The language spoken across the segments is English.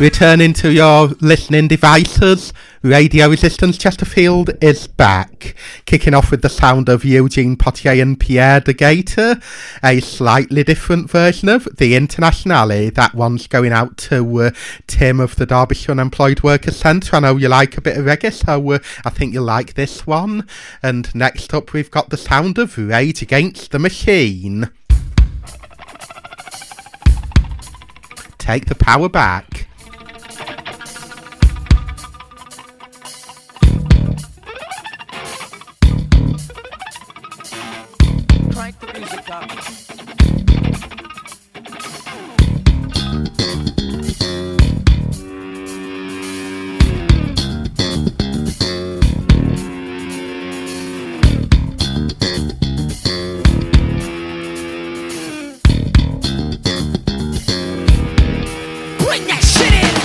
Returning to your listening devices, Radio Resistance Chesterfield is back, kicking off with the sound of Eugene Potier and Pierre de Gator, a slightly different version of the Internationale. That one's going out to Tim of the Derbyshire Unemployed Workers Centre. I know you like a bit of reggae, so I think you'll like this one. And next up we've got the sound of Rage Against the Machine. Take the power back. Crank the music up. Bring that shit in.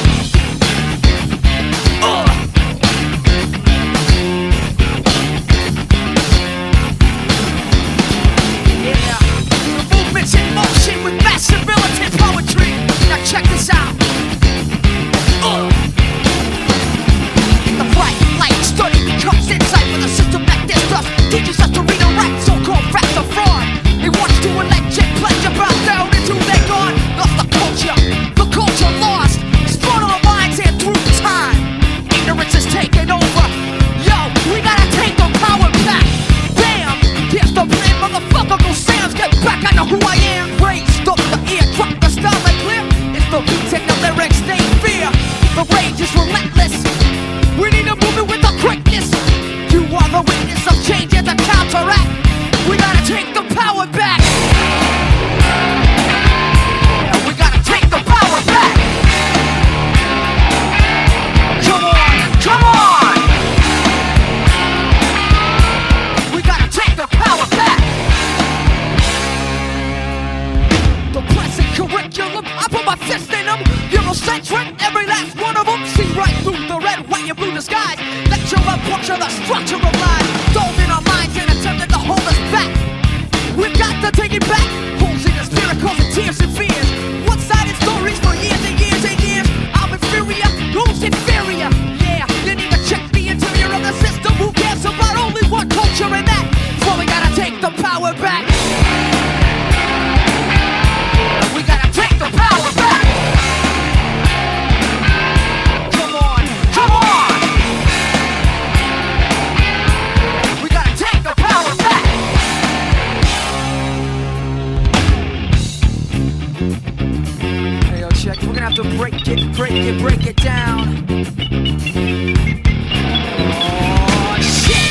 In motion with massive militant poetry. Now check this out. The bright light study becomes insight for the system that distrust teaches us to read and write so-called facts of fraud. They want to elect and pledge about down until they're gone. Lost the culture lost. Spawn our minds and through time. Ignorance is taking over. Yo, we gotta take the power back. Bam! Here's the plan, motherfucker. Go Sam's, get back. I know who I am. Raised up the ear, drop the style and clear. It's the beats and the lyrics they fear. The rage is relentless. We need a movement with the quickness. You are the witness of change and the counteract. We gotta take the power back. We gotta take the power back. Come on, come on. We gotta take the power back. The present curriculum, I put my fist in them. Eurocentric, every last one of them. See right through the red, white, and blue disguise. Lecture and puncture the structure of life. Dove in our minds and attempted to hold us back. We've got to take it back. Holes in the spirit causing tears and fears. One-sided stories for years and years and years. I'm inferior, who's inferior? Yeah, you need to check the interior of the system. Who cares about only one culture and that? So we gotta take the power back. We gotta take the power back. Come on, come on. We gotta take the power back. Hey, yo, check. We're gonna have to break it down. Oh, shit.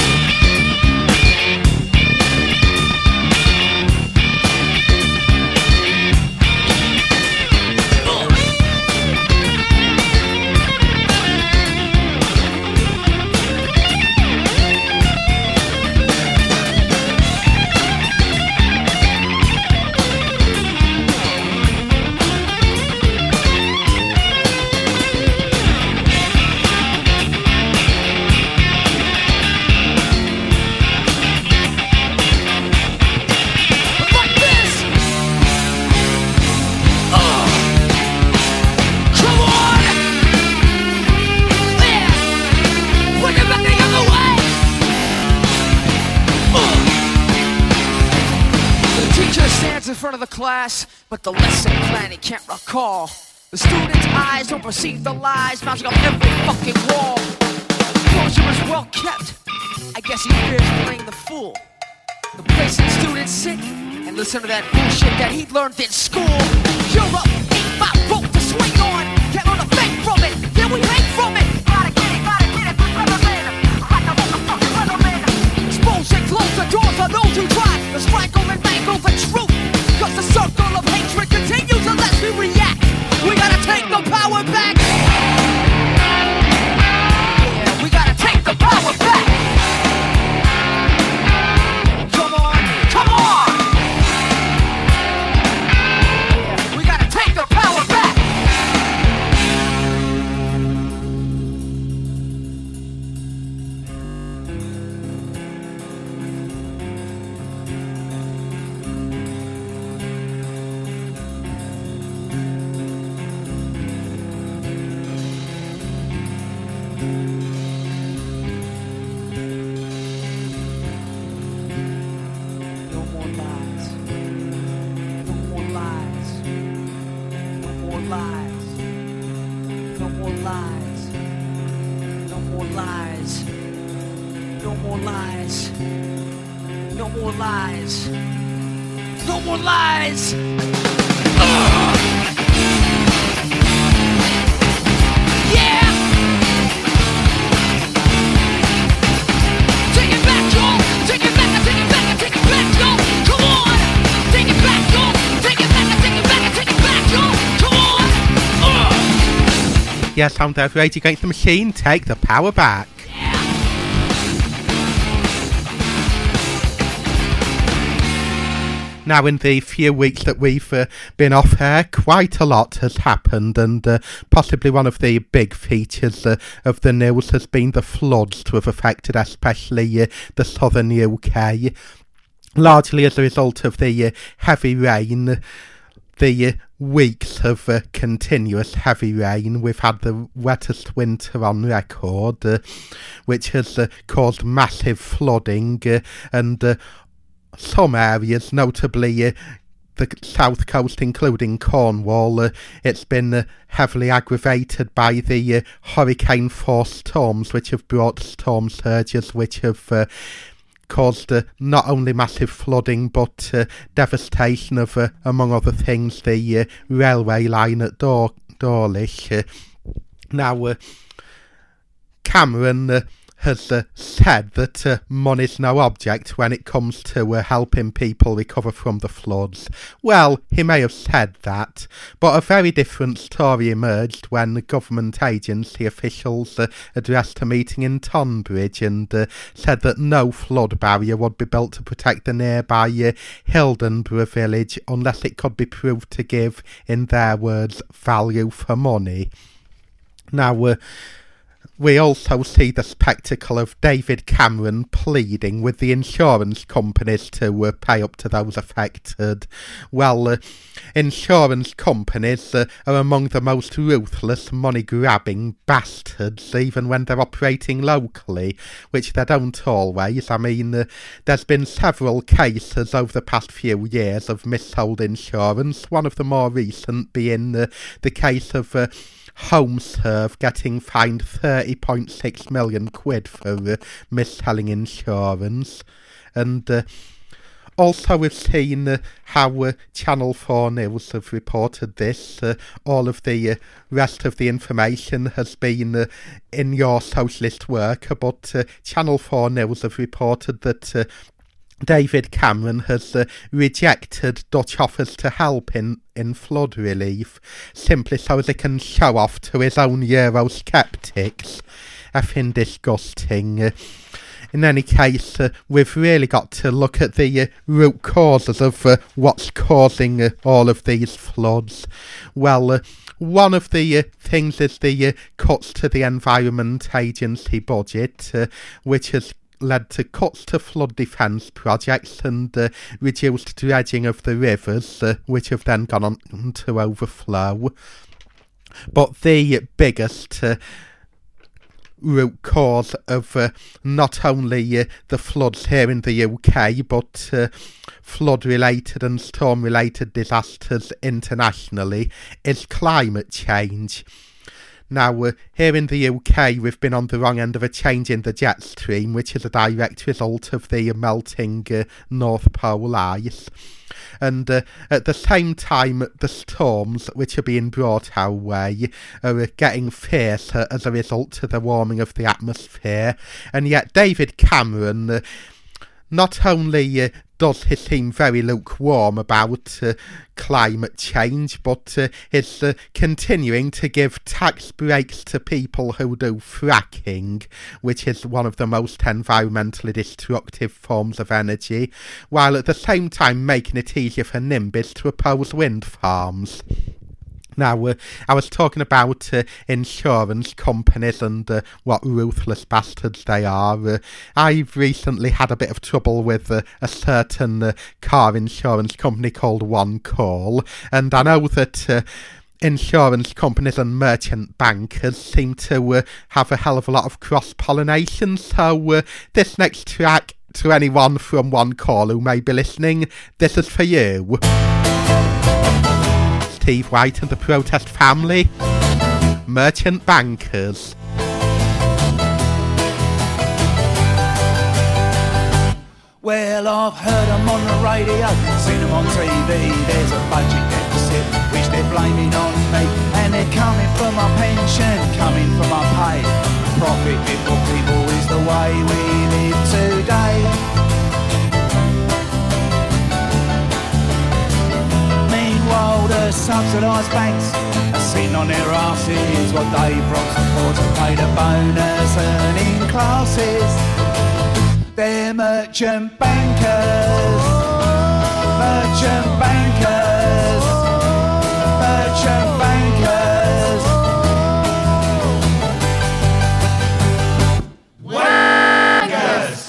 In front of the class, but the lesson plan he can't recall. The students' eyes don't perceive the lies mounting up every fucking wall. Closure is well kept. I guess he fears playing the fool. The place that students sit and listen to that bullshit that he learned in school. You're up, ain't my rope to swing on. Can't learn a thing from it, then we hang from it. Gotta get it, weatherman. Like a motherfucking weatherman. Expose and close the doors on those who try to strangle and mangle the truth. Cause the circle of hatred continues unless we react. We gotta take the power back. Yeah, we gotta take the power back. Come on, come on. Yeah, we gotta take the power back. lies. No more lies. No more lies. No more lies. No more lies. Yeah. Take it back, y'all. Take it back. I take it back. I take it back, y'all. Come on. Take it back, y'all. Take it back. I take it back. I take it back, y'all. Come on. Yes, Sound of Rage Against the Machine, take the power back. Now, in the few weeks that we've been off air, quite a lot has happened, and possibly one of the big features of the news has been the floods to have affected especially the southern UK, largely as a result of the heavy rain. The weeks of continuous heavy rain. We've had the wettest winter on record, which has caused massive flooding, and some areas, notably the south coast, including Cornwall, it's been heavily aggravated by the hurricane-force storms, which have brought storm surges, which have caused not only massive flooding but devastation of, among other things, the railway line at Dawlish. Now, Cameron has said that money's no object when it comes to helping people recover from the floods. Well, he may have said that, but a very different story emerged when government agency officials addressed a meeting in Tonbridge and said that no flood barrier would be built to protect the nearby Hildenborough village unless it could be proved to give, in their words, value for money. Now, we also see the spectacle of David Cameron pleading with the insurance companies to pay up to those affected. Well, insurance companies are among the most ruthless, money-grabbing bastards, even when they're operating locally, which they don't always. I mean, there's been several cases over the past few years of missold insurance, one of the more recent being the case of HomeServe getting fined £30.6 million for mis-selling insurance. And also we've seen how Channel 4 News have reported this. All of the rest of the information has been in your socialist work, but Channel 4 News have reported that David Cameron has rejected Dutch offers to help in flood relief, simply so as he can show off to his own Eurosceptics. Effing disgusting. In any case, we've really got to look at the root causes of what's causing all of these floods. Well, one of the things is the cuts to the Environment Agency budget, which has led to cuts to flood defence projects and reduced dredging of the rivers, which have then gone on to overflow. But the biggest root cause of not only the floods here in the UK, but flood-related and storm-related disasters internationally is climate change. Now, here in the UK, we've been on the wrong end of a change in the jet stream, which is a direct result of the melting North Pole ice. And at the same time, the storms which are being brought our way are getting fiercer as a result of the warming of the atmosphere. And yet David Cameron not only does he seem very lukewarm about climate change, but is continuing to give tax breaks to people who do fracking, which is one of the most environmentally destructive forms of energy, while at the same time making it easier for NIMBYs to oppose wind farms. Now, I was talking about insurance companies and what ruthless bastards they are. I've recently had a bit of trouble with a certain car insurance company called One Call, and I know that insurance companies and merchant bankers seem to have a hell of a lot of cross-pollination, so this next track, to anyone from One Call who may be listening, this is for you. Steve White and the Protest Family, merchant bankers. Well, I've heard them on the radio, seen them on TV. There's a budget deficit, which they're blaming on me. And they're coming for my pension, coming for my pay. Profit before people is the way we live today. Meanwhile, the subsidised banks are sitting on their arses while Dave Ross afford to pay the bonus earning classes. They're merchant bankers, merchant bankers, merchant bankers. Wankers!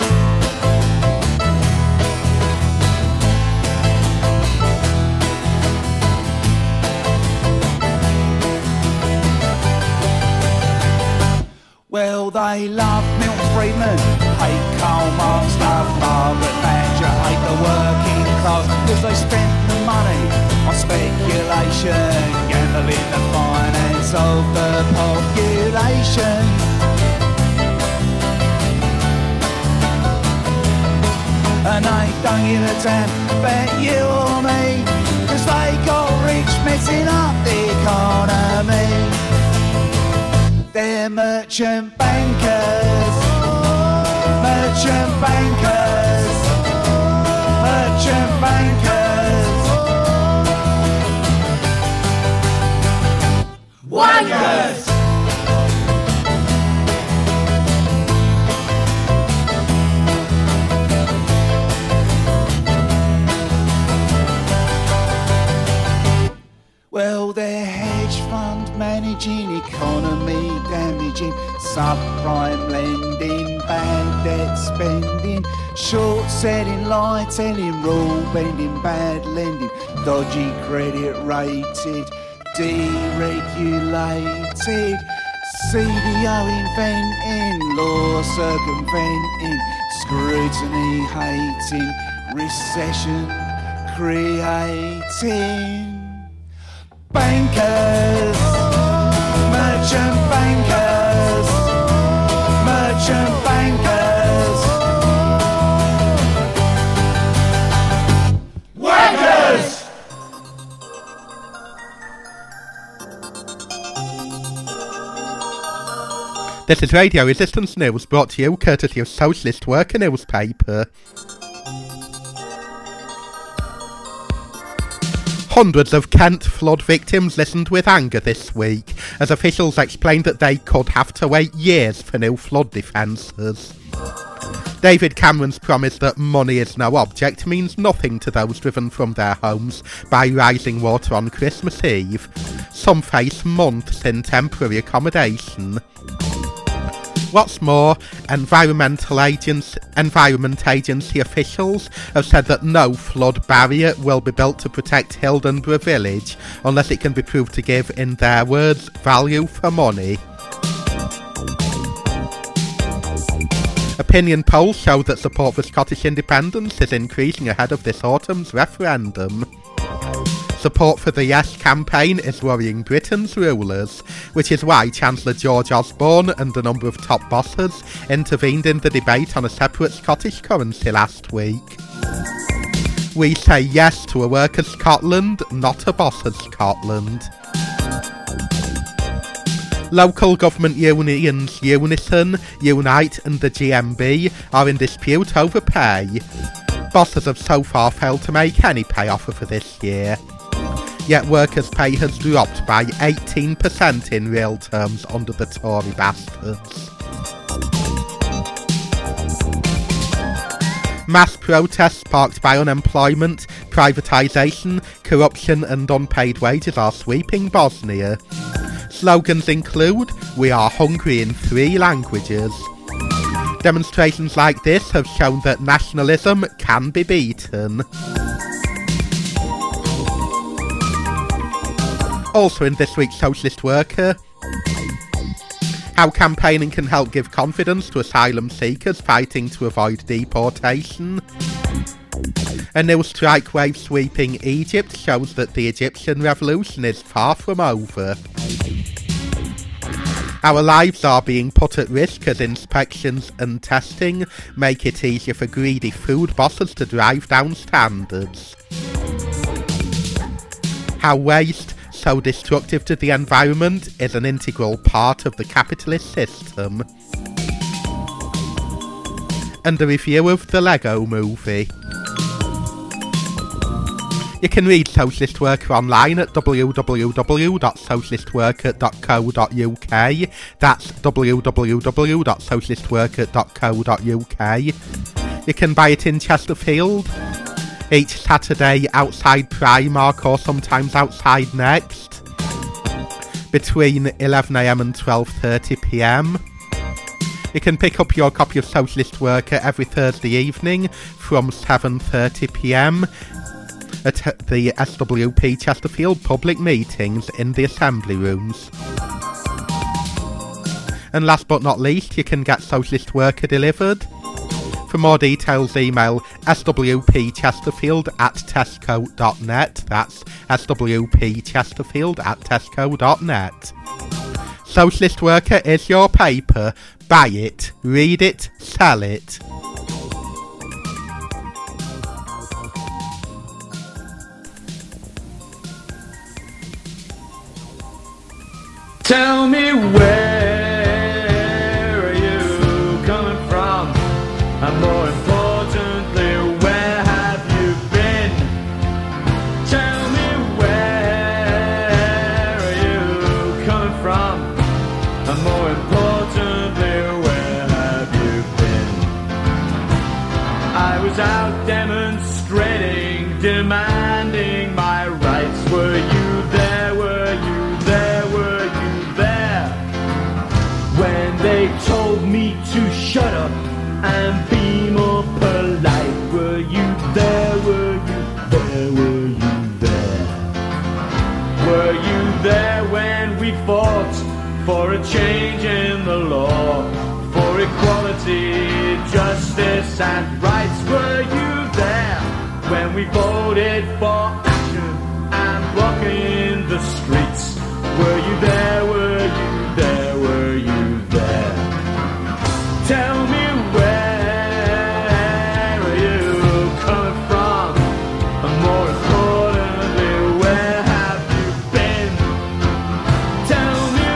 Well, they love Milton Friedman, hate Karl Marx, love Margaret Thatcher, hate the working class, because they spent the money on speculation, gambling the finance of the population. And they don't give a damn about you or me, because they got rich messing up the economy. They're merchant bankers, merchant bankers, merchant bankers. Wankers! Well, they're hedge fund managing, economy damaging, subprime lending, bad debt spending, short selling, lie telling, rule bending, bad lending, dodgy credit rated, deregulated, CDO inventing, law circumventing, scrutiny hating, recession creating. Bankers, merchant bankers, merchant bankers. Wankers! This is Radio Resistance News, brought to you courtesy of Socialist Worker newspaper. Hundreds of Kent flood victims listened with anger this week, as officials explained that they could have to wait years for new flood defences. David Cameron's promise that money is no object means nothing to those driven from their homes by rising water on Christmas Eve. Some face months in temporary accommodation. What's more, Environment Agency officials have said that no flood barrier will be built to protect Hildenborough Village unless it can be proved to give, in their words, value for money. Opinion polls show that support for Scottish independence is increasing ahead of this autumn's referendum. Support for the Yes campaign is worrying Britain's rulers, which is why Chancellor George Osborne and a number of top bosses intervened in the debate on a separate Scottish currency last week. We say yes to a workers' Scotland, not a boss's Scotland. Local government unions Unison, Unite and the GMB are in dispute over pay. Bosses have so far failed to make any pay offer for this year. Yet workers' pay has dropped by 18% in real terms under the Tory bastards. Mass protests sparked by unemployment, privatisation, corruption and unpaid wages are sweeping Bosnia. Slogans include, "We are hungry" in 3 languages. Demonstrations like this have shown that nationalism can be beaten. Also in this week's Socialist Worker, how campaigning can help give confidence to asylum seekers fighting to avoid deportation. A new strike wave sweeping Egypt shows that the Egyptian revolution is far from over. Our lives are being put at risk as inspections and testing make it easier for greedy food bosses to drive down standards. How waste, so destructive to the environment, is an integral part of the capitalist system. And a review of the Lego Movie. You can read Socialist Worker online at www.socialistworker.co.uk. That's www.socialistworker.co.uk. You can buy it in Chesterfield each Saturday outside Primark or sometimes outside Next between 11am and 12:30pm. You can pick up your copy of Socialist Worker every Thursday evening from 7:30pm at the SWP Chesterfield public meetings in the assembly rooms. And last but not least, you can get Socialist Worker delivered. For more details, email swpchesterfield@tesco.net. That's swpchesterfield@tesco.net. Socialist Worker is your paper. Buy it, read it, sell it. Tell me, where are you coming from? And more importantly, where have you been? Tell me, where are you coming from? And more importantly, where have you been? I was out demonstrating, demanding my rights. Were you there? Were you there? Were you there? When they told me to shut up and be more polite. Were you there? Were you there? Were you there? Were you there when we fought for a change in the law, for equality, justice and rights? Were you there when we voted for action and blocking the streets? Were you there? Were you there? Were you there? Tell me, where are you coming from? And more importantly, where have you been? Tell me,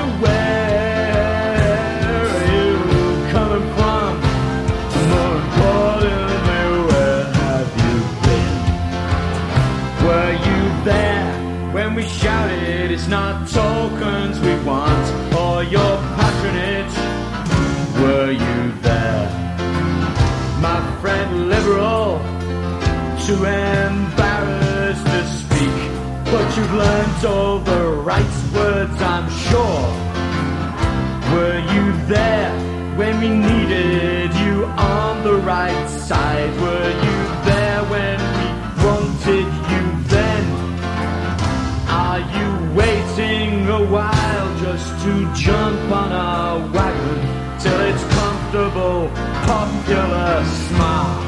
where are you coming from? And more importantly, where have you been? Were you there when we shouted, it's not tokens we want or your patronage? Were you there? My friend liberal, too embarrassed to speak, but you've learnt all the right words, I'm sure. Were you there when we needed you on the right side? Were you there when we wanted you then? Are you waiting a while just to jump on our wagon till it's comfortable, popular, smart?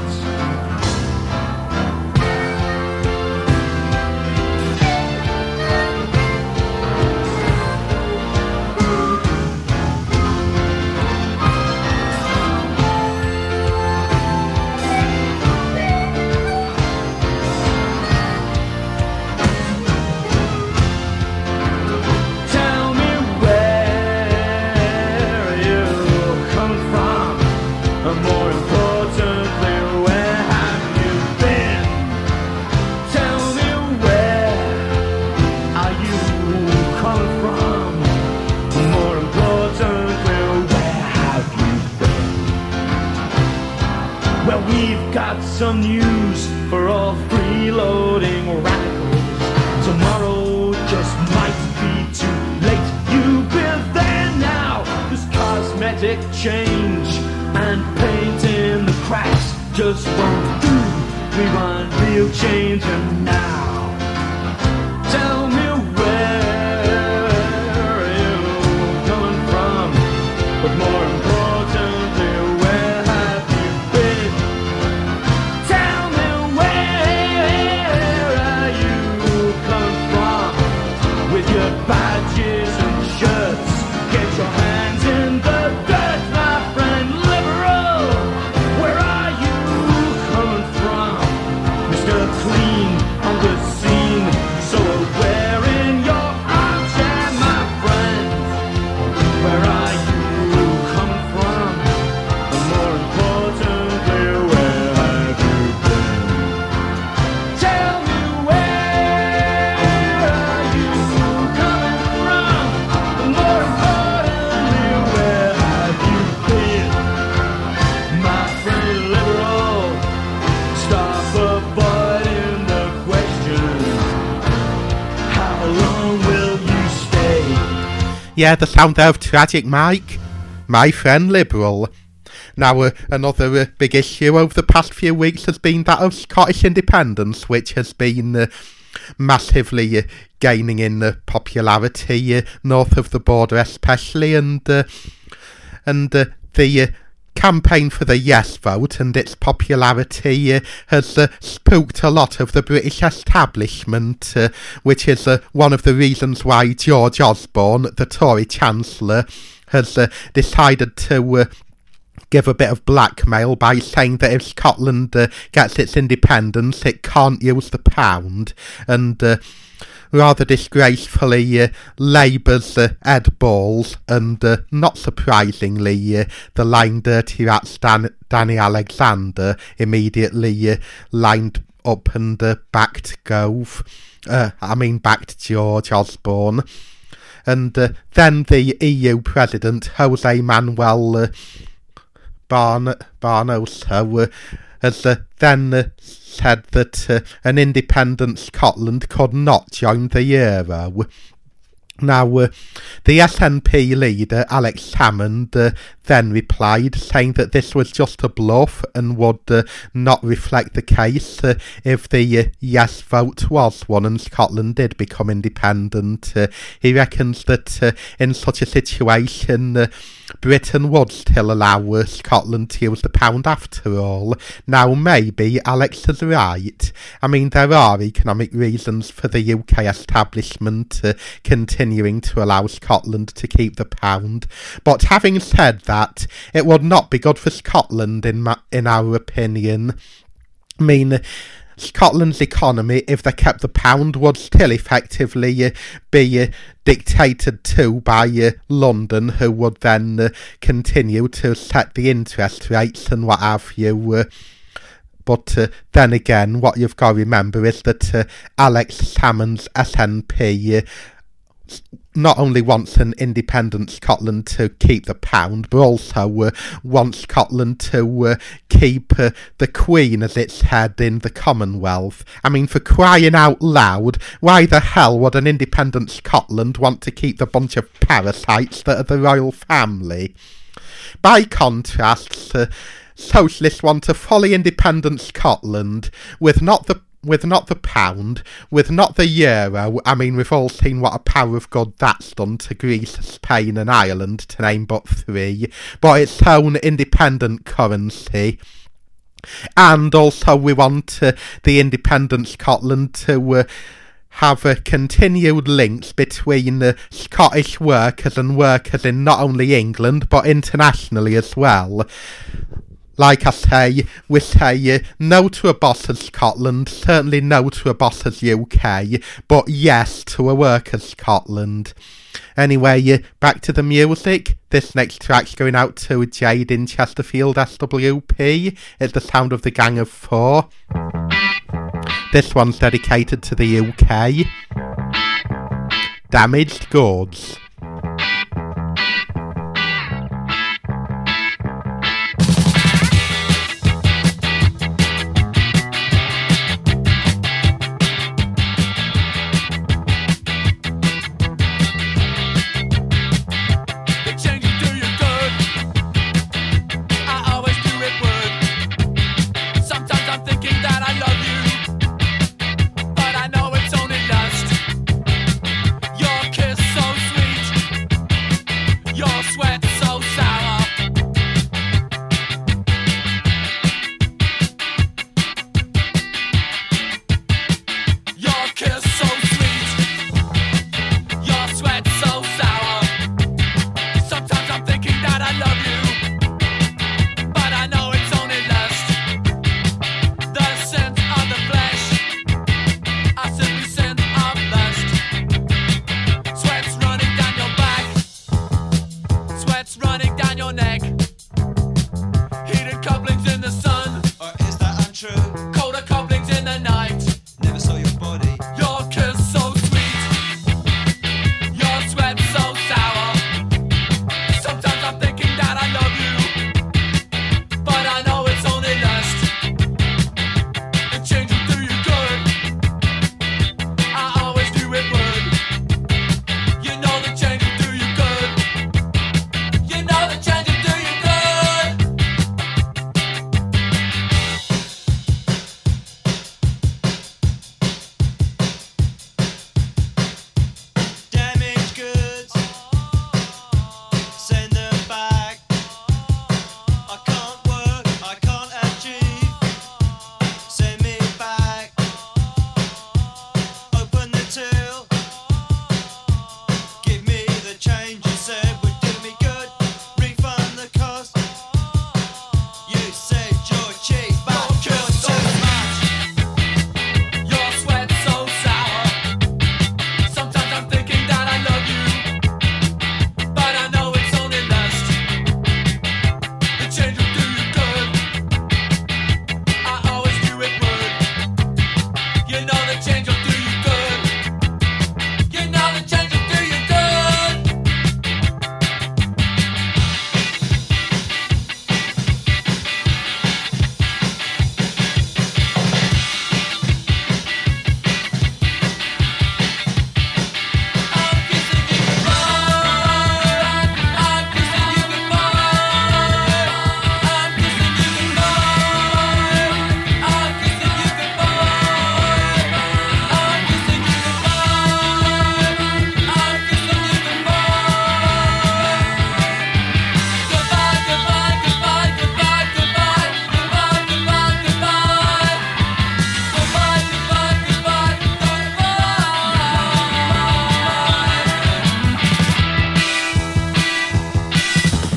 Well, we've got some news for all freeloading radicals. Tomorrow just might be too late. You've been there now. This cosmetic change and painting the cracks just won't do. We want real change and now. Tell me, where are you coming from? But more importantly, where have you been? Tell me, where are you coming from? With your badges and shirts, get your hands Yeah, the sound there of Tragic Mike, my friend Liberal. Now, another big issue over the past few weeks has been that of Scottish independence, which has been massively gaining in popularity north of the border especially, and the campaign for the yes vote and its popularity has spooked a lot of the British establishment, which is one of the reasons why George Osborne, the Tory Chancellor, has decided to give a bit of blackmail by saying that if Scotland gets its independence, it can't use the pound, and rather disgracefully, Labour's Ed Balls and, not surprisingly, the Line Dirty Rats Danny Alexander immediately lined up and backed backed George Osborne. And then the EU President, Jose Manuel Barroso, has then said that an independent Scotland could not join the euro. Now, the SNP leader, Alex Hammond, then replied, saying that this was just a bluff and would not reflect the case if the yes vote was won and Scotland did become independent. He reckons that in such a situation, Britain would still allow Scotland to use the pound after all. Now, maybe Alex is right. I mean, there are economic reasons for the UK establishment continuing to allow Scotland to keep the pound. But having said that, it would not be good for Scotland, in our opinion. I mean, Scotland's economy, if they kept the pound, would still effectively be dictated to by London, who would then continue to set the interest rates and what have you. But then again, what you've got to remember is that Alex Salmond's SNP not only wants an independent Scotland to keep the pound, but also wants Scotland to keep the Queen as its head in the Commonwealth. I mean, for crying out loud, why the hell would an independent Scotland want to keep the bunch of parasites that are the royal family? By contrast, socialists want a fully independent Scotland with not the pound, with not the euro. I mean, we've all seen what a power of God that's done to Greece, Spain and Ireland, to name but three, but its own independent currency. And also we want the independent Scotland to have continued links between Scottish workers and workers in not only England, but internationally as well. Like I say, we say no to a boss's Scotland, certainly no to a boss's UK, but yes to a worker's Scotland. Anyway, back to the music. This next track's going out to Jade in Chesterfield SWP. It's the sound of the Gang of Four. This one's dedicated to the UK. Damaged Goods. You know the change will do you good.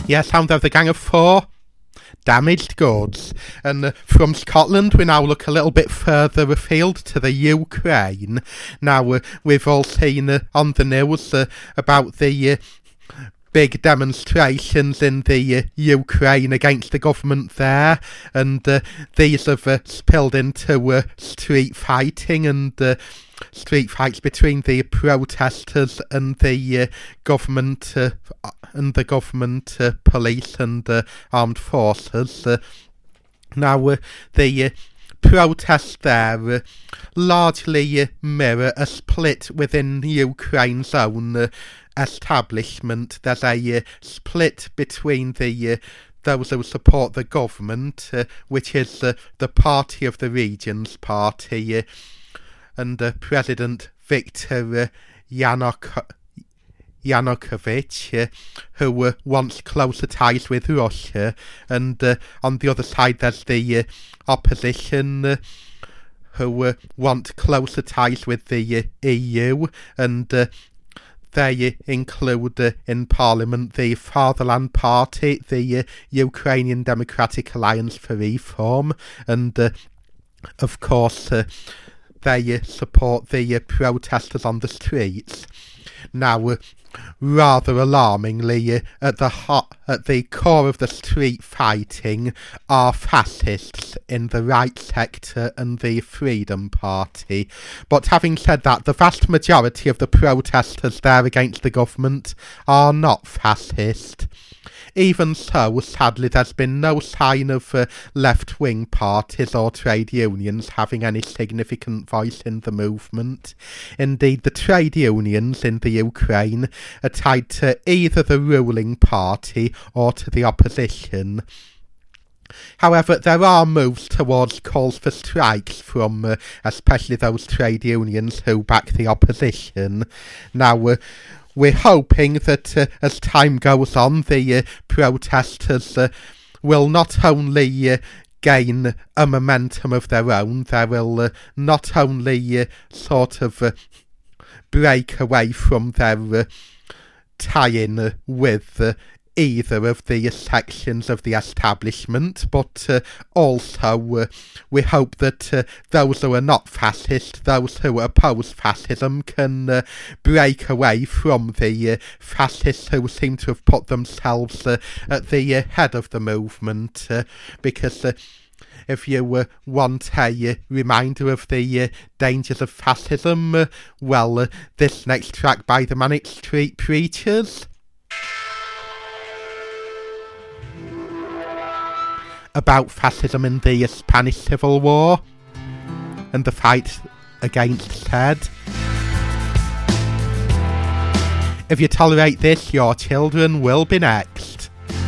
Yeah, sound of the Gang of Four. Damaged goods. And from Scotland we now look a little bit further afield to the Ukraine. Now we've all seen on the news about the big demonstrations in the Ukraine against the government there, and these have spilled into street fighting and street fights between the protesters and the government police and armed forces. Now the protests there largely mirror a split within Ukraine's own establishment. There's a split between those who support the government, which is the Party of the Regions Party, and President Viktor Yanukovych, who wants closer ties with Russia, and on the other side there's the opposition, who want closer ties with the EU, and they include in Parliament the Fatherland Party, the Ukrainian Democratic Alliance for Reform, and of course they support the protesters on the streets. Now, rather alarmingly, at the core of the street fighting are fascists in the right sector and the Freedom Party. But having said that, the vast majority of the protesters there against the government are not fascist. Even so, sadly, there's been no sign of left-wing parties or trade unions having any significant voice in the movement. Indeed, the trade unions in the Ukraine are tied to either the ruling party or to the opposition. However, there are moves towards calls for strikes from especially those trade unions who back the opposition. Now, we're hoping that as time goes on, the protesters will not only gain a momentum of their own, they will not only sort of break away from their tie-in with either of the sections of the establishment, but also we hope that those who are not fascist, those who oppose fascism, can break away from the fascists who seem to have put themselves at the head of the movement, because if you want a reminder of the dangers of fascism, well, this next track by the Manic Street Preachers, about fascism in the Spanish Civil War and the fight against said. If you tolerate this, your children will be next.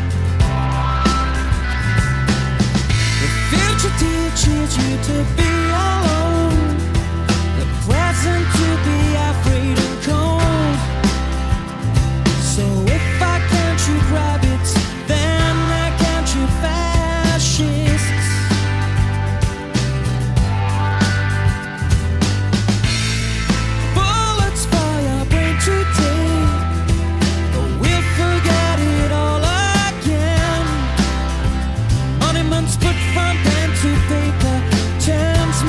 The future teaches you to be alone, the present to be afraid and cold. So if I can't shoot rabbits, then I can't shoot fascists. Bullets fire brain today, but we'll forget it all again. Monuments put from pen to paper, terms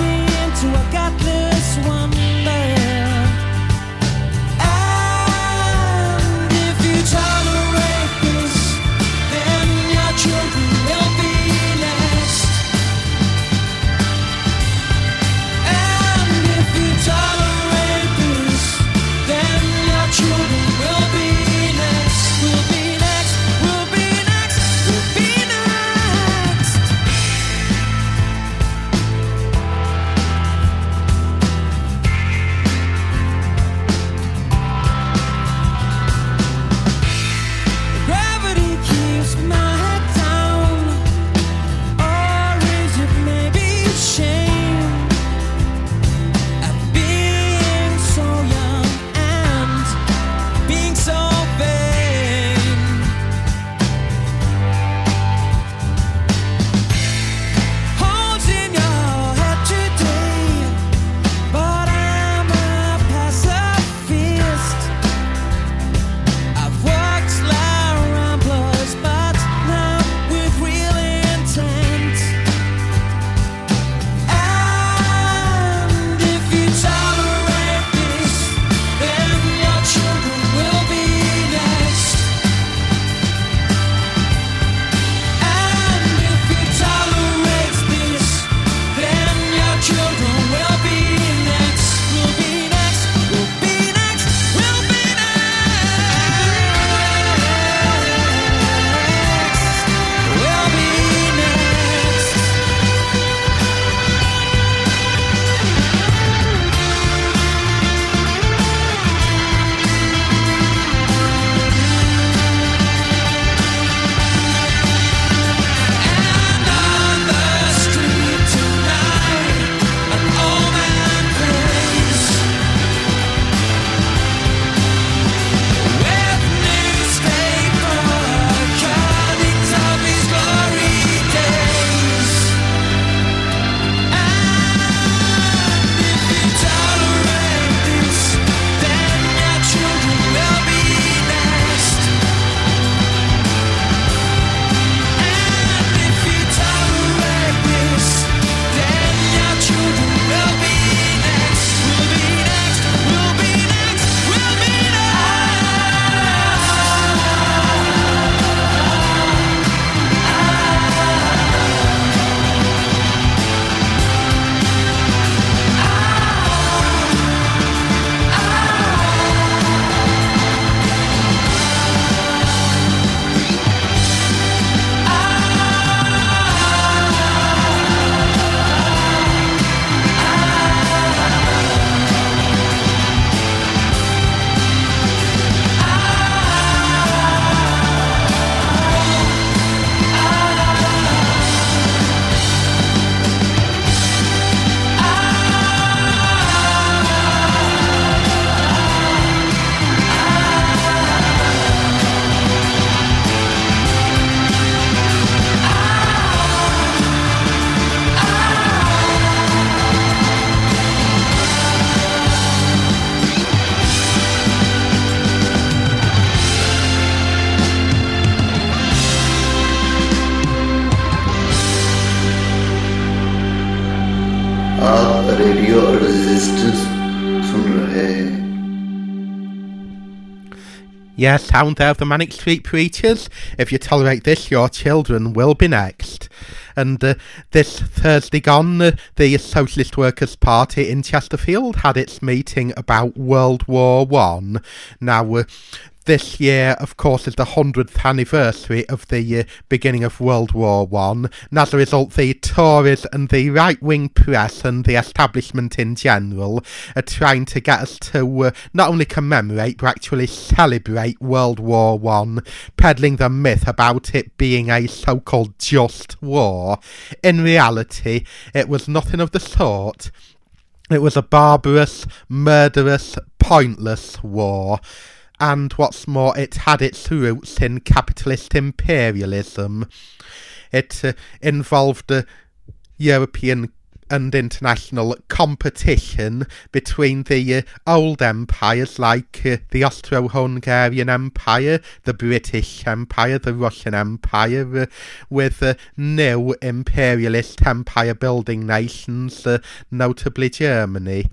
Yes, sound there of the Manic Street Preachers. If you tolerate this, your children will be next. And this Thursday gone, the Socialist Workers' Party in Chesterfield had its meeting about World War I. Now, this year, of course, is the 100th anniversary of the beginning of World War I, and as a result, the Tories and the right-wing press and the establishment in general are trying to get us to not only commemorate, but actually celebrate World War I, peddling the myth about it being a so-called just war. In reality, it was nothing of the sort. It was a barbarous, murderous, pointless war. And what's more, it had its roots in capitalist imperialism. It involved European and international competition between the old empires like the Austro-Hungarian Empire, the British Empire, the Russian Empire, with new imperialist empire-building nations, notably Germany.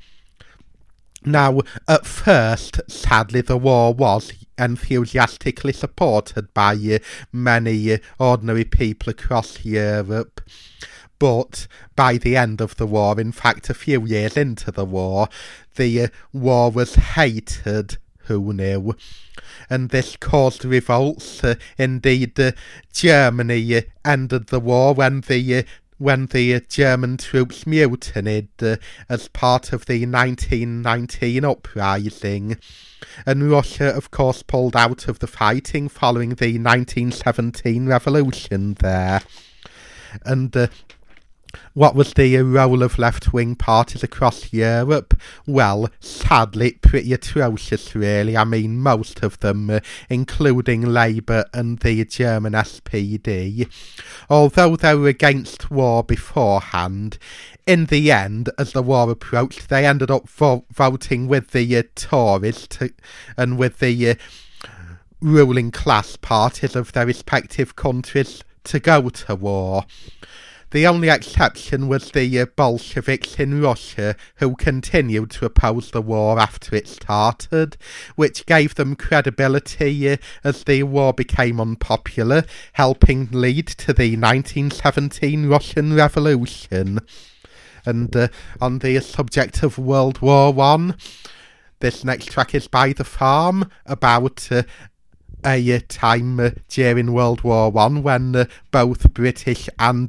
Now, at first, sadly, the war was enthusiastically supported by many ordinary people across Europe. But by the end of the war, in fact, a few years into the war, the war was hated. Who knew? And this caused revolts. Indeed, Germany ended the war when the German troops mutinied as part of the 1919 uprising. And Russia, of course, pulled out of the fighting following the 1917 revolution there. And what was the role of left-wing parties across Europe? Well, sadly, pretty atrocious, really. I mean, most of them, including Labour and the German SPD. Although they were against war beforehand, in the end, as the war approached, they ended up voting with the Tories and with the ruling class parties of their respective countries to go to war. The only exception was the Bolsheviks in Russia, who continued to oppose the war after it started, which gave them credibility as the war became unpopular, helping lead to the 1917 Russian Revolution. And on the subject of World War I, this next track is By the Farm, about a time during World War I when both British and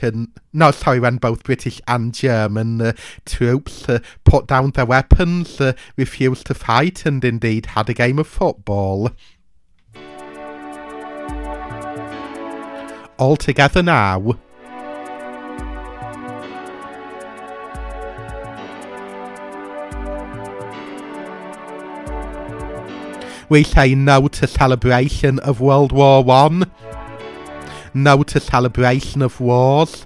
German troops put down their weapons, refused to fight, and indeed had a game of football. All together now. We say no to celebration of World War I, no to celebration of wars,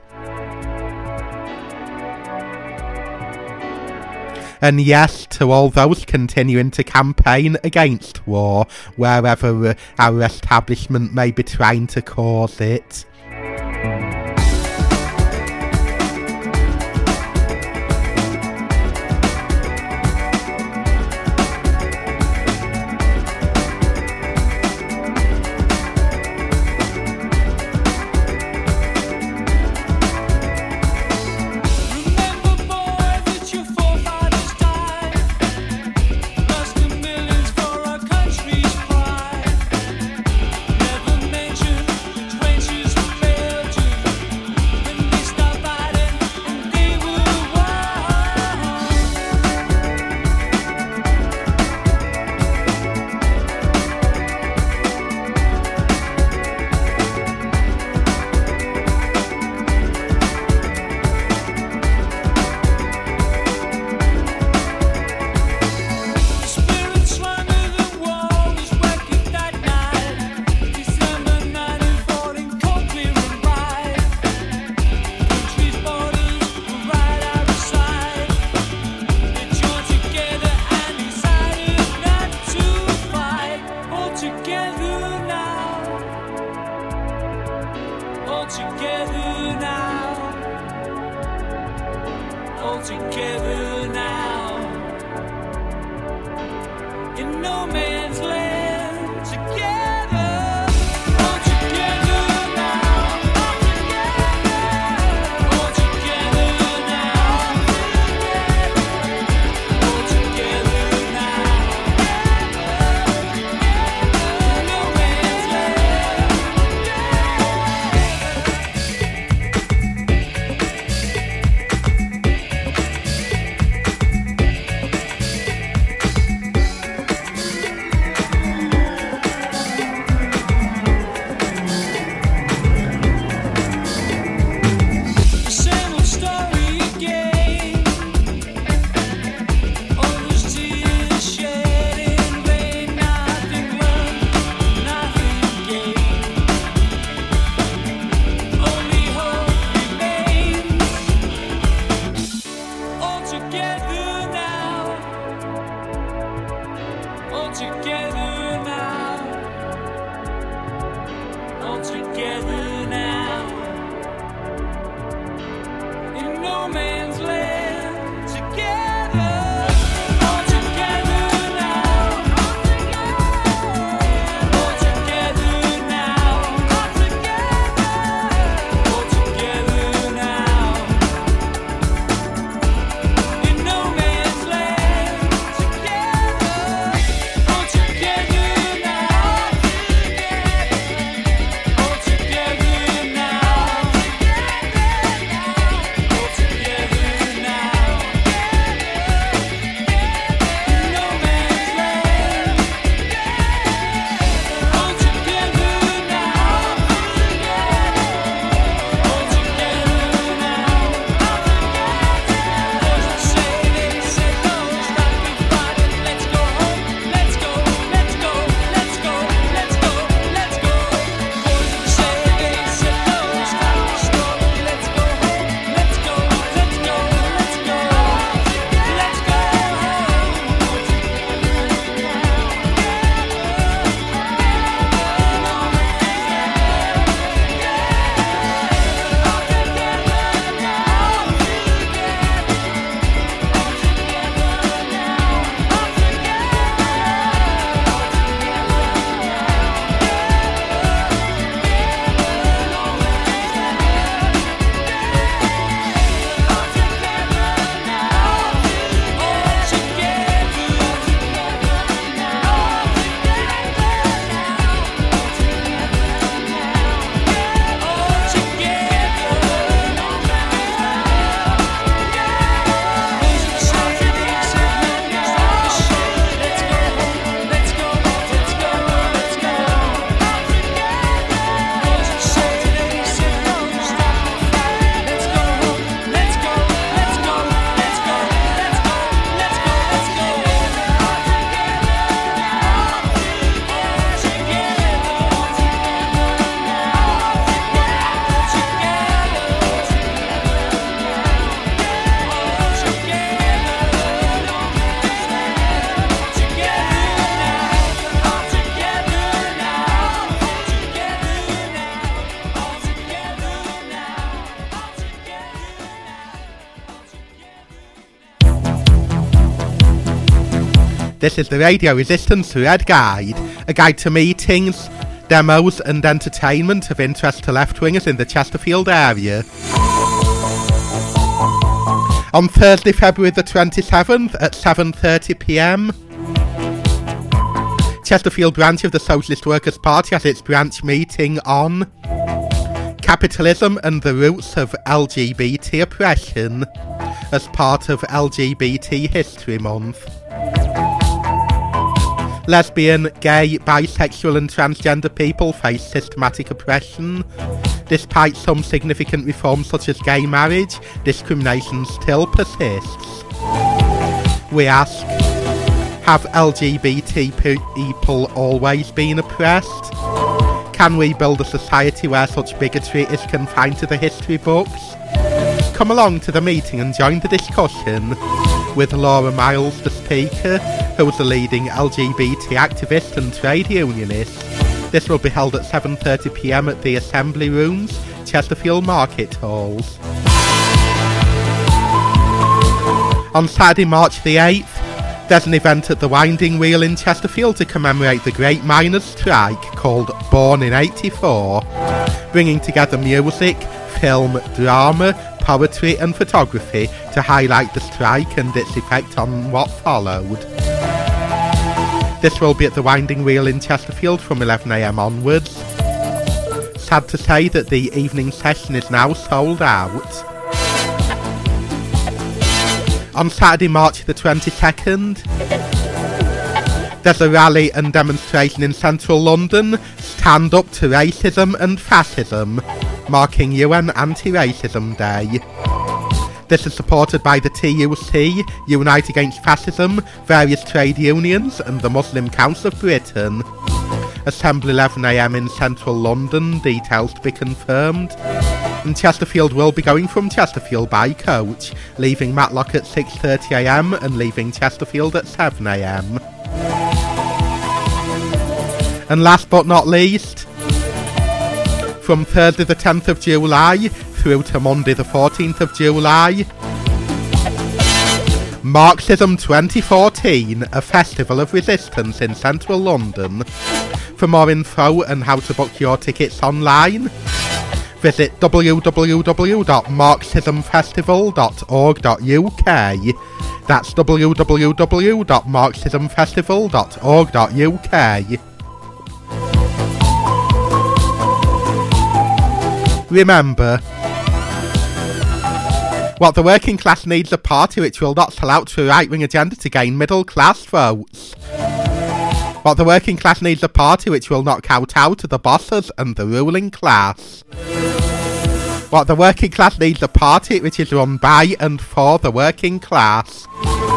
and yes to all those continuing to campaign against war, wherever our establishment may be trying to cause it. Together now, in no man's land, together now. All together now. In no man's land. Together. All together now. All together now. All together now. In no man's land. Together. All together now. All together now. All together now. In no man's land. All together now. All together now. Boys are saying, say no, stop the fighting, let's go home, let's go, let's go, let's go, let's go, let's go. Boys are saying, say no, stop the story, let's go home, let's go, let's go, let's go, let's go This is the Radio Resistance Red Guide, a guide to meetings, demos and entertainment of interest to left-wingers in the Chesterfield area. On Thursday, February the 27th at 7:30pm, Chesterfield branch of the Socialist Workers' Party has its branch meeting on capitalism and the roots of LGBT oppression as part of LGBT History Month. Lesbian, gay, bisexual and transgender people face systematic oppression. Despite some significant reforms such as gay marriage, discrimination still persists. We ask, have LGBT people always been oppressed? Can we build a society where such bigotry is confined to the history books? Come along to the meeting and join the discussion with Laura Miles, the speaker, who is a leading LGBT activist and trade unionist. This will be held at 7:30pm at the Assembly Rooms, Chesterfield Market Halls. On Saturday, March the 8th, there's an event at the Winding Wheel in Chesterfield to commemorate the Great Miners' Strike called Born in 84, bringing together music, film, drama, poetry and photography to highlight the strike and its effect on what followed. This will be at the Winding Wheel in Chesterfield from 11am onwards. Sad to say that the evening session is now sold out. On Saturday, March the 22nd, there's a rally and demonstration in central London, Stand Up to Racism and Fascism, marking UN Anti-Racism Day. This is supported by the TUC, Unite Against Fascism, various trade unions and the Muslim Council of Britain. Assembly 11am in central London, details to be confirmed. And Chesterfield will be going from Chesterfield by coach, leaving Matlock at 6:30am and leaving Chesterfield at 7am. And last but not least, from Thursday the 10th of July through to Monday the 14th of July, Marxism 2014, a festival of resistance in central London. For more info and how to book your tickets online, visit www.marxismfestival.org.uk. That's www.marxismfestival.org.uk. Remember, what the working class needs a party which will not sell out to a right-wing agenda to gain middle-class votes. What the working class needs a party which will not kowtow to the bosses and the ruling class. What the working class needs a party which is run by and for the working class.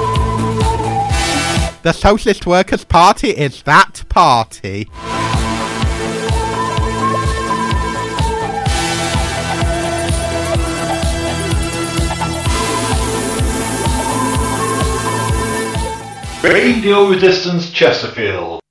The Socialist Workers' Party is that party. Radio Resistance Chesterfield.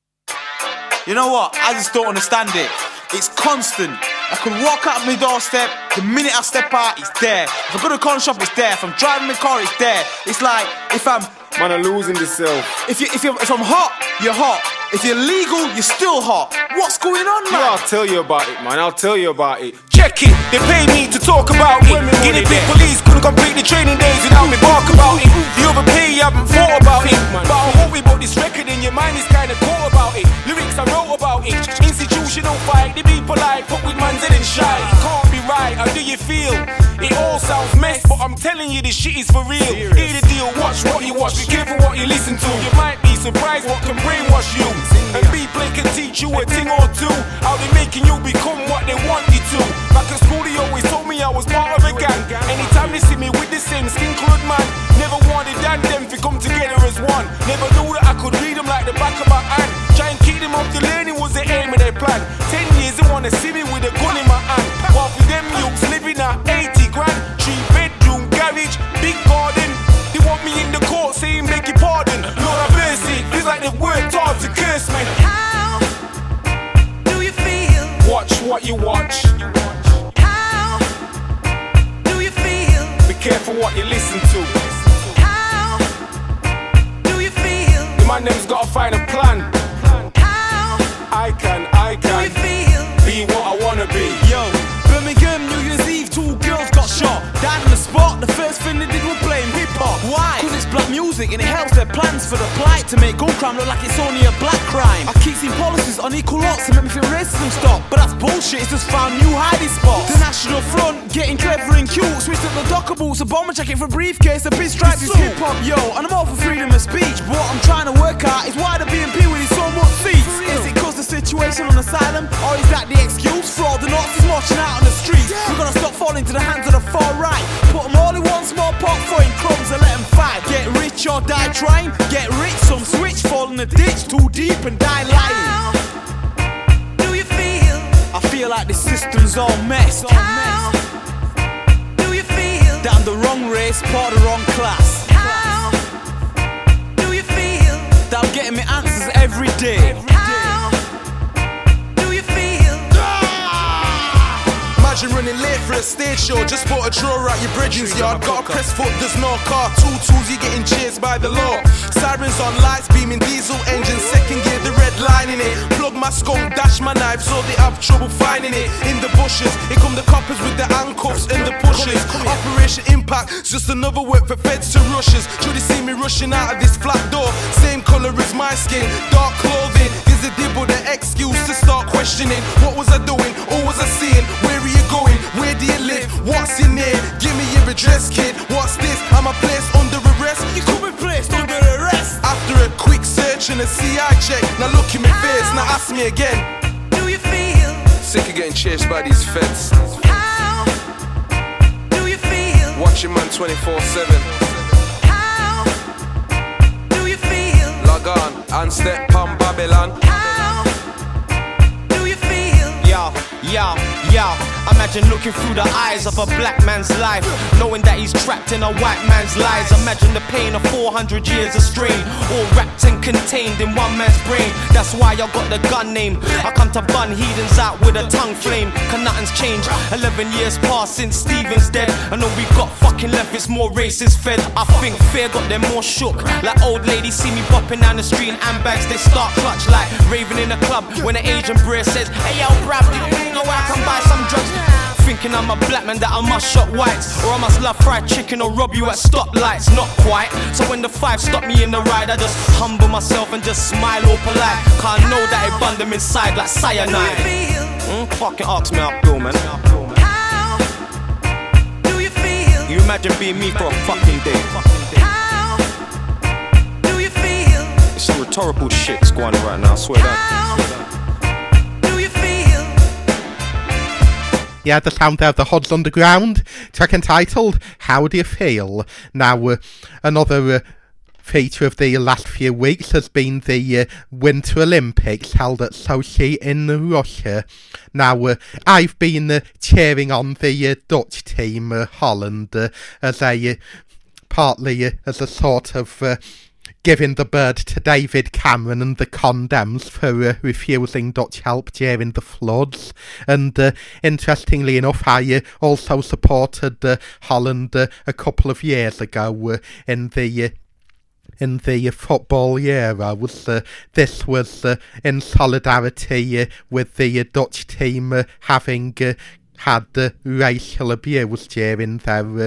You know what? I just don't understand it. It's constant. I could walk out of my doorstep, the minute I step out, it's there. If I go to a corner shop, it's there. If I'm driving my car, it's there. It's like, if I'm... Man, I'm losing myself. If I'm hot, you're hot. If you're legal, you're still hot. What's going on, man? Yeah, I'll tell you about it, man. I'll tell you about it. Check it, they pay me to talk about it. Guinea pig police couldn't complete the training days without me bark about it. The overpay, you haven't thought about it. But I hope about this record in your mind is kinda cool about it. Lyrics I wrote about it. Institutional fight, they be polite, but with man's in shy. It can't be right, how do you feel? It all sounds mess, but I'm telling you this shit is for real. Hear the deal, watch what you watch, be careful what you listen to. You might be surprised what can brainwash you. And B-Play can teach you a thing or two. How they making you become what they want you to. Back at school they always told me I was part of a gang. Anytime they see me with the same skin colored man, never wanted and them to come together as one. Never knew that I could read them like the back of my hand. Try and keep them up to learning was the aim of their plan. 10 years they wanna see me with a gun in my hand. While for them youths living at 80 grand, 3-bedroom garage, big garden. They want me in the court saying beg your pardon. Lord have mercy, feels like they've worked hard to curse me. How do you feel? Watch what you watch. How do you feel? Be careful what you listen to. How do you feel? The man them's gotta find a plan. How I can do you feel? be what I wanna be. Yo, Birmingham, New Year's Eve, 2 girls got shot. Died on the spot, the first thing they did was playing hip-hop. Why? Cause it's black music and it helps their plans for the plight to make gun crime look like it's only a black crime. I keep seeing policies on equal lots to make me feel racism stop, but that's bullshit, it's just found new hiding spots. The National Front, getting clever and cute, switched up the docker boots, a bomber jacket for a briefcase, a big stripes is hip-hop, yo. And I'm all for freedom of speech, but what I'm trying to work out is why the BNP with so much seats. Is it cause the situation on asylum, or is that the excuse for all the Nazis marching out on the streets? We're gonna stop falling to the hands of the far right. Put them all in one small pot, throwing crumbs and let them fight. Get rich or die trying. Get rich, some switch, fall in the ditch too deep and die lying. How do you feel? I feel like the system's all messed. How do you feel? That I'm the wrong race, part of the wrong class. How do you feel? That I'm getting my answers every day. How do you feel? Imagine running late for a stage show, just put a drawer out your bridging's yard. Got a press foot, there's no car. 2 tools, you're getting chased by the law. Sirens on, lights beaming, diesel engine, second gear, the red line in it. Plug my skunk, dash my knife, so they have trouble finding it. In the bushes, here come the coppers with the handcuffs and the pushes. Operation Impact, it's just another word for feds to rushes. Should they see me rushing out of this flat door? Same colour as my skin, dark clothing. Is a dibble the excuse to start questioning? What was I doing? Or was I seeing? Where are you going? Where do you live? What's your name? Give me your address, kid. What's this? Am I placed under arrest? You could be placed under arrest. After a quick search and a CI check, now look in my face, now ask me again. Do you feel? Sick of getting chased by these feds. How do you feel? Watching man 24/7. How do you feel? Log on and step on Babylon. How do you feel? Yo, imagine looking through the eyes of a black man's life, knowing that he's trapped in a white man's lies. Imagine the pain of 400 years of strain, all wrapped and contained in one man's brain. That's that's why I got the gun name. I come to bun heathens out with a tongue flame. Can nothing's changed? 11 years passed since Stephen's dead. I know we got fucking left, it's more racist fed. I think fear got them more shook. Like old ladies see me bopping down the street in handbags, they start clutch like raving in a club. When an Asian brer says, hey yo bruv, you know where I can buy some drugs? Thinking I'm a black man that I must shop whites, or I must love fried chicken or rob you at stoplights. Not quite. So when the five stop me in the ride, I just humble myself and just smile all polite. Cause I know that it bun them inside like cyanide. Fucking ask me up, Bill, man. How do you feel? You imagine being me for a fucking day. How do you feel? It's some rhetorical shit that's going on right now, I swear that. How do you feel? Yeah, the sound there of the Hods Underground, track entitled How Do You Feel? Now, another feature of the last few weeks has been the Winter Olympics held at Sochi in Russia. Now, I've been cheering on the Dutch team, Holland, as a partly as a sort of giving the bird to David Cameron and the Condemns for refusing Dutch help during the floods. And interestingly enough, I also supported Holland a couple of years ago in the football Euros. This was in solidarity with the Dutch team having had racial abuse during the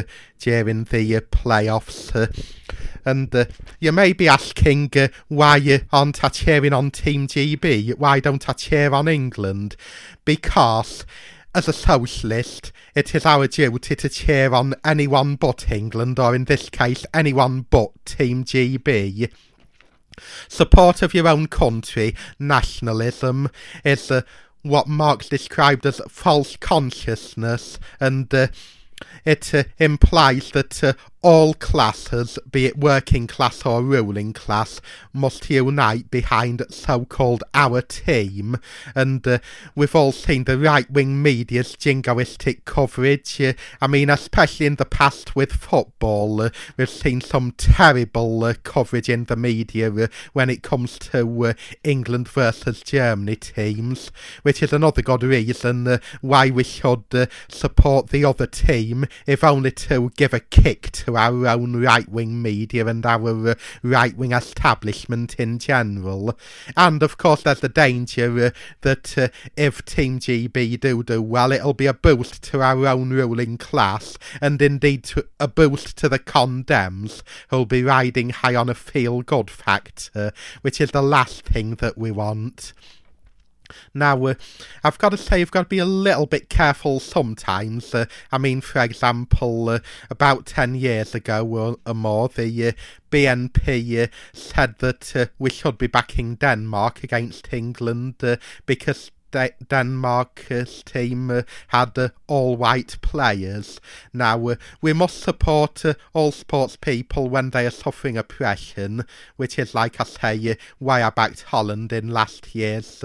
playoffs. And you may be asking why aren't I cheering on Team GB? Why don't I cheer on England? Because as a socialist, it is our duty to cheer on anyone but England, or in this case, anyone but Team GB. Support of your own country, nationalism, is what Marx described as false consciousness, and it implies that all classes, be it working class or ruling class, must unite behind so-called our team. And we've all seen the right-wing media's jingoistic coverage. I mean, especially in the past with football, we've seen some terrible coverage in the media when it comes to England versus Germany teams, which is another good reason why we should support the other team, if only to give a kick to our own right-wing media and our right-wing establishment in general. And of course there's the danger that if Team GB do well, it'll be a boost to our own ruling class, and indeed a boost to the Condemns, who'll be riding high on a feel-good factor, which is the last thing that we want. Now, I've got to say, you've got to be a little bit careful sometimes. I mean, for example, about 10 years ago or more, the BNP said that we should be backing Denmark against England because Denmark's team had all-white players. Now, we must support all sports people when they are suffering oppression, which is, like I say, why I backed Holland in last year's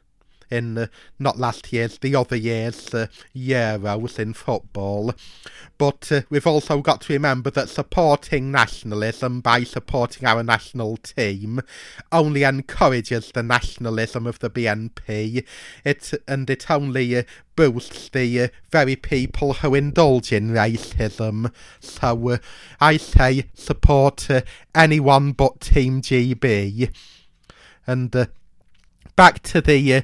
not last year's, the other year's Euros in football. But we've also got to remember that supporting nationalism by supporting our national team only encourages the nationalism of the BNP. It only boosts the very people who indulge in racism. So I say support anyone but Team GB. And back to the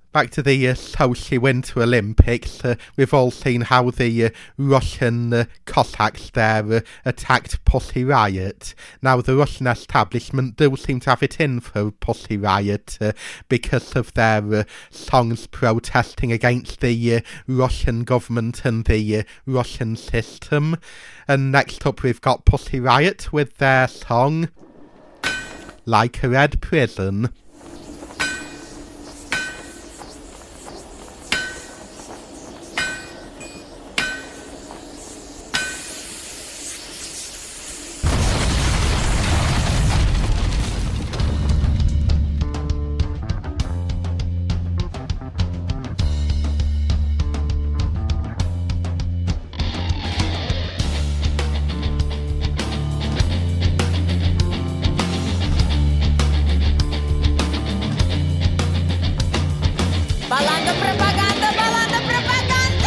Sochi Winter Olympics, we've all seen how the Russian Cossacks there attacked Pussy Riot. Now, the Russian establishment do seem to have it in for Pussy Riot because of their songs protesting against the Russian government and the Russian system. And next up we've got Pussy Riot with their song Like a Red Prison. Баланда пропаганда, баланда пропаганда!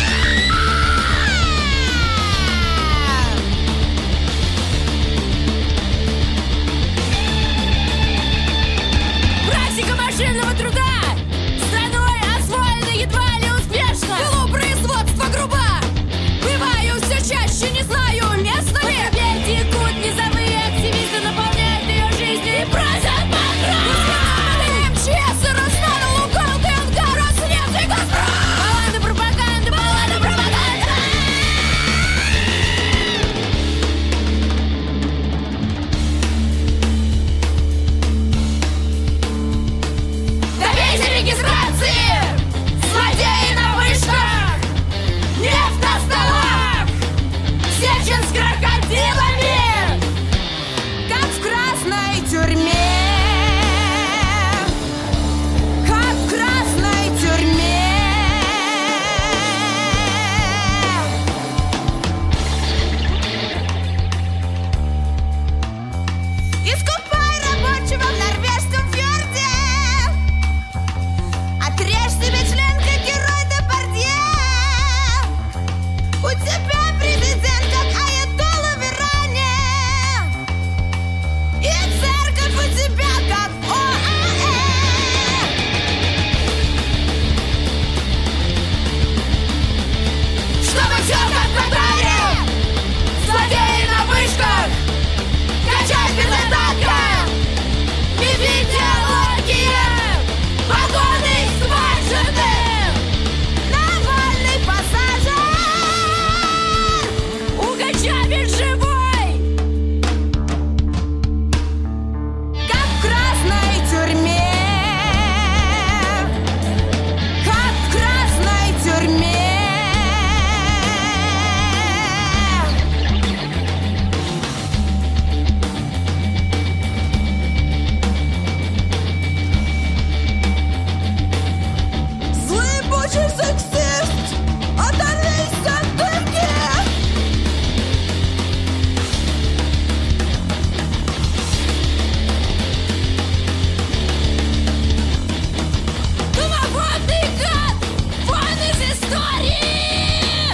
Практика машинного труда страной освоена едва ли успешно. Вело производство грубо. Бываю все чаще, не знаю местными. По тебе текут низовые активисты, наполняют ее жизнью и просят покрас. МЧС, Роснано, Лукойл, ТНК, Роснефть и Газпром. Баланда пропаганда, баланда пропаганда. Добейте регистрации! Злодеи на вышках! Нефть на столах! Сечин с крокодилами! Как в красной тюрьме! Как в красной тюрьме! Искупай рабочего в норвежском фьорде! Отрежь себе член, как герой Депардье! У тебя президент, как аятолла в Иране! И церковь у тебя, как ОАЭ! Чтобы все как в Катаре! Злодеи на вышках! Качать без остатка! Мифидиология! Вагоны и скважины! Навальный пассажир! Угачавин живой! Как в красной тюрьме! Как в красной тюрьме! Злыбучий сексист! Оторвись от дырки! Домоводный гад! Вон из истории!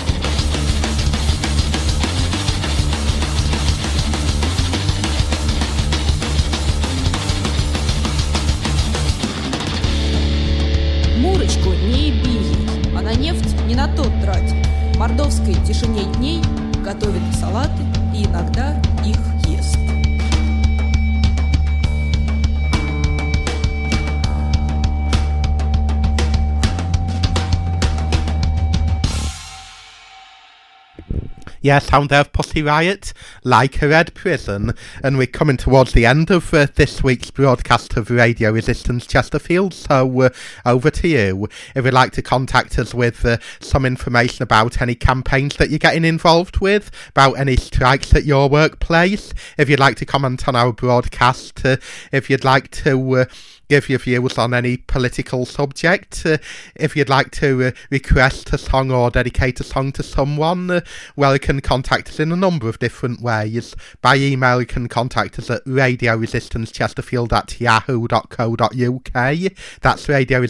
Мурочку не бей, а на нефть не на тот трать. В мордовской тишине дней готовит салаты и иногда их ест. Yeah, sound there of Pussy Riot, Like a Red Prison, and we're coming towards the end of this week's broadcast of Radio Resistance Chesterfield, so over to you. If you'd like to contact us with some information about any campaigns that you're getting involved with, about any strikes at your workplace, if you'd like to comment on our broadcast, if you'd like to give your views on any political subject, if you'd like to request a song or dedicate a song to someone, well, you can contact us in a number of different ways. By email, you can contact us at radioresistancechesterfield@yahoo.co.uk. That's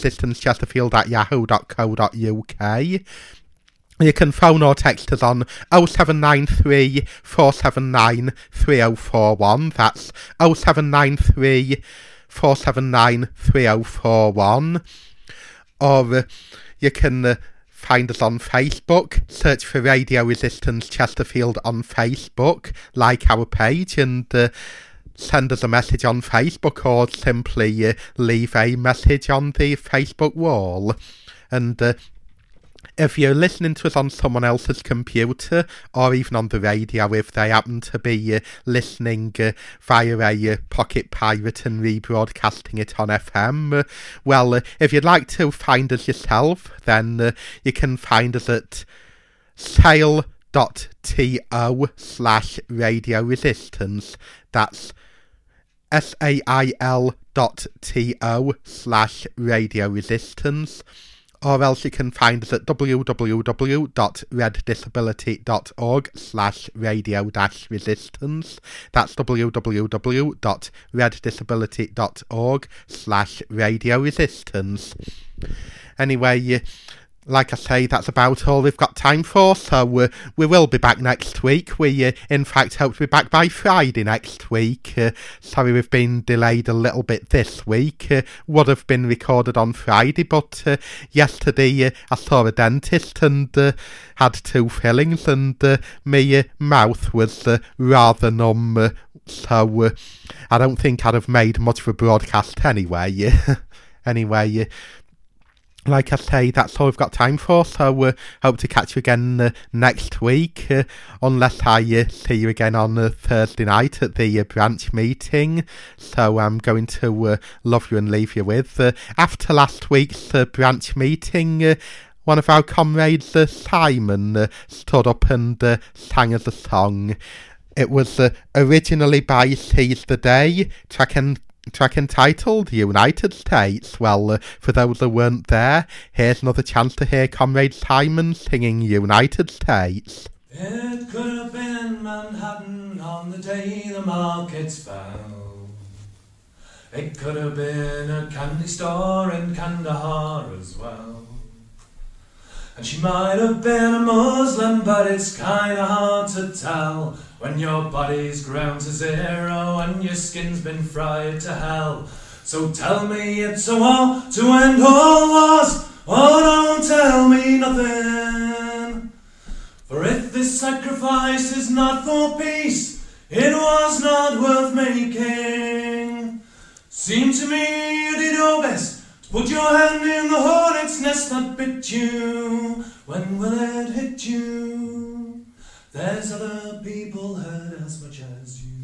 radioresistancechesterfield@yahoo.co.uk. You can phone or text us on 0793 479 3041. That's 0793 479 3041. Or you can find us on Facebook. Search for Radio Resistance Chesterfield on Facebook. Like our page and send us a message on Facebook, or simply leave a message on the Facebook wall. And if you're listening to us on someone else's computer, or even on the radio, if they happen to be listening via a pocket pirate and rebroadcasting it on FM, well, if you'd like to find us yourself, then you can find us at sail.to/radio resistance. That's sail.to/radio resistance. Or else you can find us at www.reddisability.org/radio-resistance. That's www.reddisability.org/radio resistance. anyway, like I say, that's about all we've got time for, so we will be back next week. We, in fact, hope to be back by Friday next week. Sorry we've been delayed a little bit this week. Would have been recorded on Friday, but yesterday I saw a dentist and had 2 fillings, and my mouth was rather numb, so I don't think I'd have made much of a broadcast anyway. Anyway, like I say, that's all we've got time for, so hope to catch you again next week, unless I see you again on Thursday night at the branch meeting. So I'm going to love you and leave you with, after last week's branch meeting, one of our comrades, Simon, stood up and sang us a song. It was originally by Seize the Day, track entitled United States. Well, for those who weren't there, here's another chance to hear Comrade Simon singing United States. It could have been Manhattan on the day the markets fell. It could have been a candy store in Kandahar as well. And she might have been a Muslim, but it's kinda hard to tell when your body's ground to zero and your skin's been fried to hell. So tell me it's a war to end all wars, or don't tell me nothing. For if this sacrifice is not for peace, it was not worth making. Seemed to me you did your best to put your hand in the hornet's nest that bit you. When will it hit you? There's other people hurt as much as you.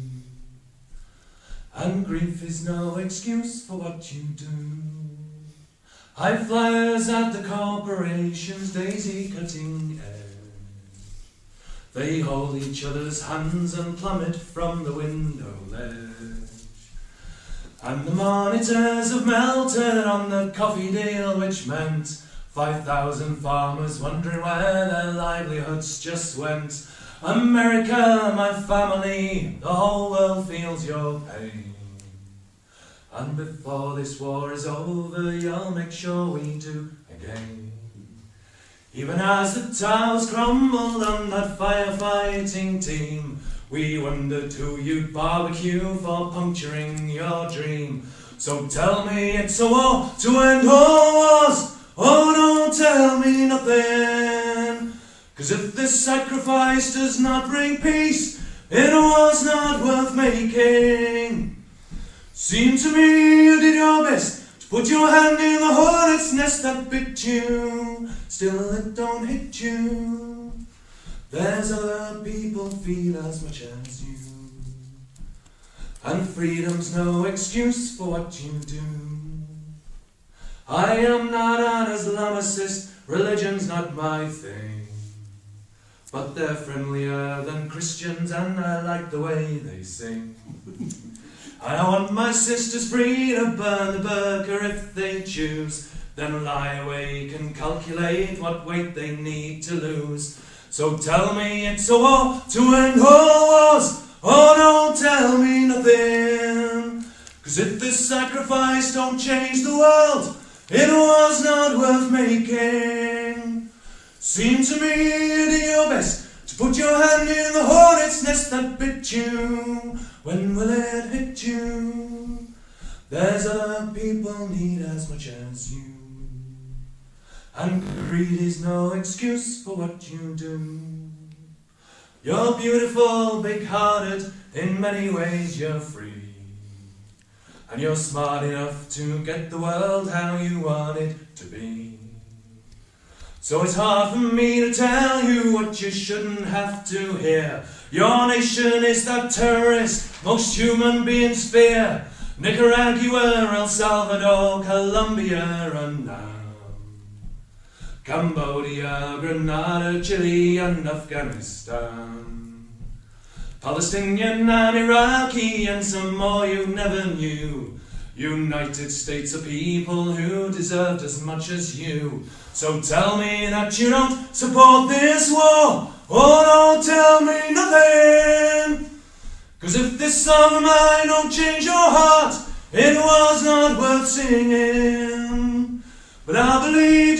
And grief is no excuse for what you do. High flyers at the corporations, daisy cutting air. They hold each other's hands and plummet from the window ledge. And the monitors have melted on the coffee deal, which meant 5,000 farmers wondering where their livelihoods just went. America, my family, the whole world feels your pain. And before this war is over, you'll make sure we do again. Even as the towers crumbled on that firefighting team, we wondered who you'd barbecue for puncturing your dream. So tell me it's a war to end all wars, oh don't tell me nothing. 'Cause if this sacrifice does not bring peace, it was not worth making. Seemed to me you did your best to put your hand in the hornet's nest that bit you. Still it don't hit you. There's other people feel as much as you. And freedom's no excuse for what you do. I am not an Islamicist, religion's not my thing. But they're friendlier than Christians and I like the way they sing. I want my sisters free to burn the burqa if they choose, then lie awake and calculate what weight they need to lose. So tell me it's a war to end all wars, oh don't tell me nothing. 'Cause if this sacrifice don't change the world, it was not worth making. Seemed to me you did your best to put your hand in the hornet's nest that bit you. When will it hit you? There's other people need as much as you. And greed is no excuse for what you do. You're beautiful, big-hearted, in many ways you're free. And you're smart enough to get the world how you want it to be. So it's hard for me to tell you what you shouldn't have to hear. Your nation is the terrorist most human beings fear. Nicaragua, El Salvador, Colombia, and now Cambodia, Grenada, Chile, and Afghanistan. Palestinian and Iraqi, and some more you never knew. United States of people who deserved as much as you. So tell me that you don't support this war, or don't tell me nothing. 'Cause if this song of mine don't change your heart, it was not worth singing. But I believe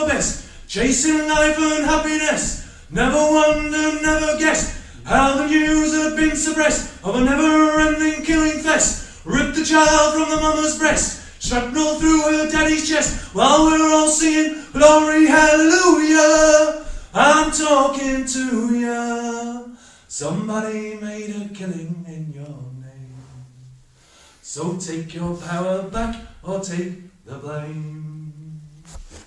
your best, chasing life and happiness. Never wonder, never guess how the news had been suppressed of a never-ending killing fest. Ripped the child from the mama's breast, shrapnel through her daddy's chest, while we're all singing glory, hallelujah. I'm talking to ya. Somebody made a killing in your name, so take your power back or take the blame.